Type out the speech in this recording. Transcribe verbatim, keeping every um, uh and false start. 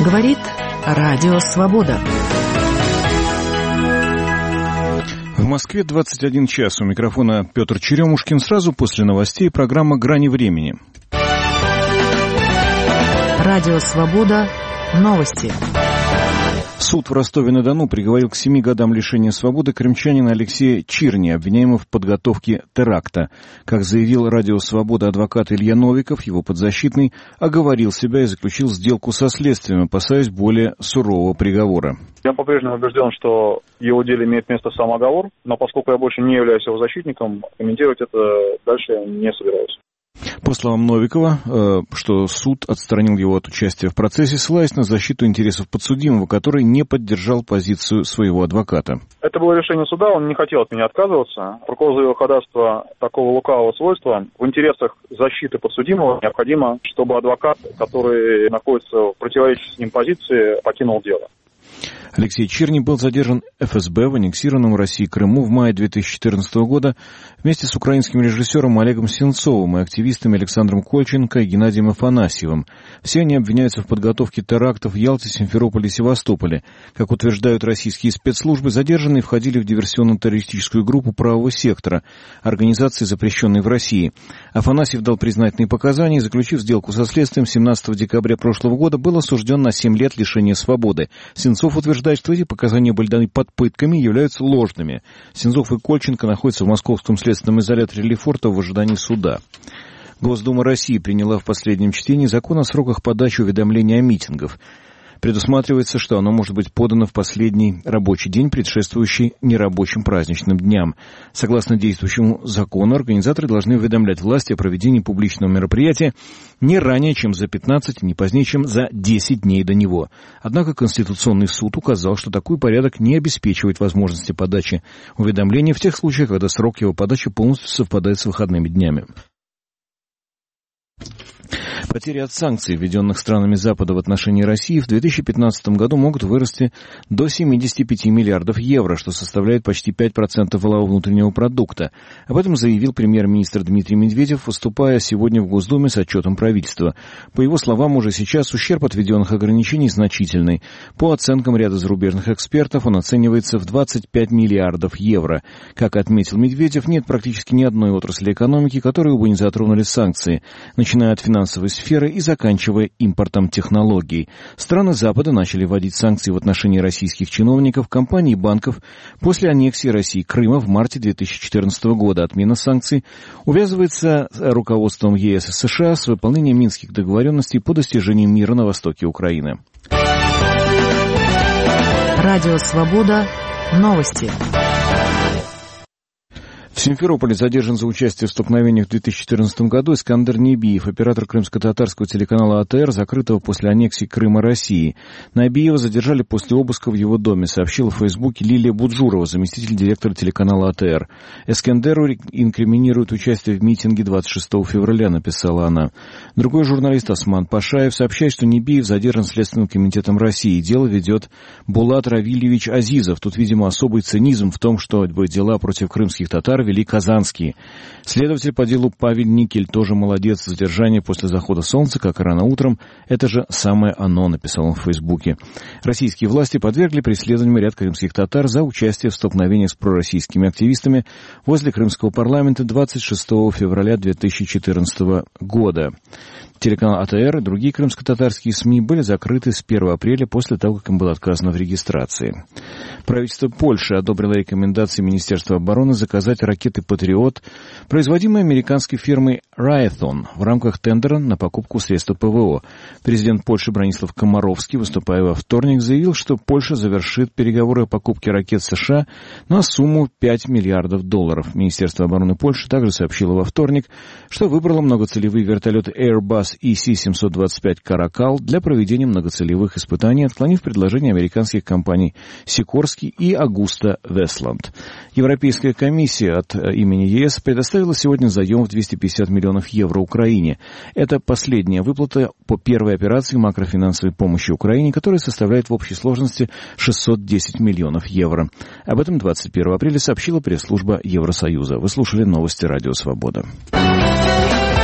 Говорит Радио Свобода. В Москве двадцать один час. У микрофона Петр Черемушкин. Сразу после новостей программа «Грани времени». Радио Свобода. Новости. Суд в Ростове-на-Дону приговорил к семи годам лишения свободы крымчанина Алексея Чирни, обвиняемого в подготовке теракта. Как заявил Радио Свобода адвокат Илья Новиков, его подзащитный оговорил себя и заключил сделку со следствием, опасаясь более сурового приговора. Я по-прежнему убежден, что в его деле имеет место самооговор, но поскольку я больше не являюсь его защитником, комментировать это дальше я не собираюсь. По словам Новикова, что суд отстранил его от участия в процессе, ссылаясь на защиту интересов подсудимого, который не поддержал позицию своего адвоката. Это было решение суда, он не хотел от меня отказываться. Прокурор заявил ходатайство такого лукавого свойства. В интересах защиты подсудимого необходимо, чтобы адвокат, который находится в противоречии с ним позиции, покинул дело. Алексей Чирни был задержан эф эс бэ в аннексированном России Крыму в мае две тысячи четырнадцатого года вместе с украинским режиссером Олегом Сенцовым и активистами Александром Кольченко и Геннадием Афанасьевым. Все они обвиняются в подготовке терактов в Ялте, Симферополе и Севастополе. Как утверждают российские спецслужбы, задержанные входили в диверсионно-террористическую группу правого сектора, организации, запрещенной в России. Афанасьев дал признательные показания и, заключив сделку со следствием, семнадцатого декабря прошлого года был осужден на семь лет лишения свободы. Сенцов утверждает, что эти показания были даны под пытками и являются ложными. Сенцов и Кольченко находятся в московском следственном изоляторе Лефортово в ожидании суда. Госдума России приняла в последнем чтении закон о сроках подачи уведомлений о митингах. Предусматривается, что оно может быть подано в последний рабочий день, предшествующий нерабочим праздничным дням. Согласно действующему закону, организаторы должны уведомлять власти о проведении публичного мероприятия не ранее, чем за пятнадцать, не позднее, чем за десять дней до него. Однако Конституционный суд указал, что такой порядок не обеспечивает возможности подачи уведомления в тех случаях, когда срок его подачи полностью совпадает с выходными днями. Потери от санкций, введенных странами Запада в отношении России, в две тысячи пятнадцатом году могут вырасти до семьдесят пять миллиардов евро, что составляет почти пять процентов валового внутреннего продукта. Об этом заявил премьер-министр Дмитрий Медведев, выступая сегодня в Госдуме с отчетом правительства. По его словам, уже сейчас ущерб от введенных ограничений значительный. По оценкам ряда зарубежных экспертов, он оценивается в двадцать пять миллиардов евро. Как отметил Медведев, нет практически ни одной отрасли экономики, которую бы не затронули санкции, начиная от финансовой сферы и заканчивая импортом технологий. Страны Запада начали вводить санкции в отношении российских чиновников, компаний и банков после аннексии России Крыма в марте две тысячи четырнадцатого года. Отмена санкций увязывается с руководством е эс и США с выполнением минских договоренностей по достижению мира на востоке Украины. Радио Свобода. Новости. В Симферополе задержан за участие в столкновениях в две тысячи четырнадцатом году Искандер Небиев, оператор крымско-татарского телеканала а тэ эр, закрытого после аннексии Крыма России. Небиева задержали после обыска в его доме, сообщила в Фейсбуке Лилия Буджурова, заместитель директора телеканала а тэ эр. Искандеру инкриминирует участие в митинге двадцать шестого февраля, написала она. Другой журналист Осман Пашаев сообщает, что Небиев задержан Следственным комитетом России. Дело ведет Булат Равильевич Азизов. Тут, видимо, особый цинизм в том, что дела против крымских татар вели казанские. Следователь по делу Павел Никель тоже молодец. Задержание после захода солнца, как и рано утром. Это же самое оно, написал он в Фейсбуке. Российские власти подвергли преследованию ряд крымских татар за участие в столкновениях с пророссийскими активистами возле крымского парламента двадцать шестого февраля две тысячи четырнадцатого года. Телеканал а тэ эр и другие крымско-татарские СМИ были закрыты с первого апреля после того, как им было отказано в регистрации. Правительство Польши одобрило рекомендации Министерства обороны заказать ракеты «Патриот», производимые американской фирмой Raytheon, в рамках тендера на покупку средств пэ вэ о. Президент Польши Бронислав Комаровский, выступая во вторник, заявил, что Польша завершит переговоры о покупке ракет США на сумму пять миллиардов долларов. Министерство обороны Польши также сообщило во вторник, что выбрало многоцелевые вертолеты Airbus и си семьсот двадцать пять Caracal для проведения многоцелевых испытаний, отклонив предложение американских компаний Сикорский и Augusta Westland. Европейская комиссия от имени е эс предоставила сегодня заем в двести пятьдесят миллионов евро Украине. Это последняя выплата по первой операции макрофинансовой помощи Украине, которая составляет в общей сложности шестьсот десять миллионов евро. Об этом двадцать первого апреля сообщила пресс-служба Евросоюза. Вы слушали новости Радио Свобода.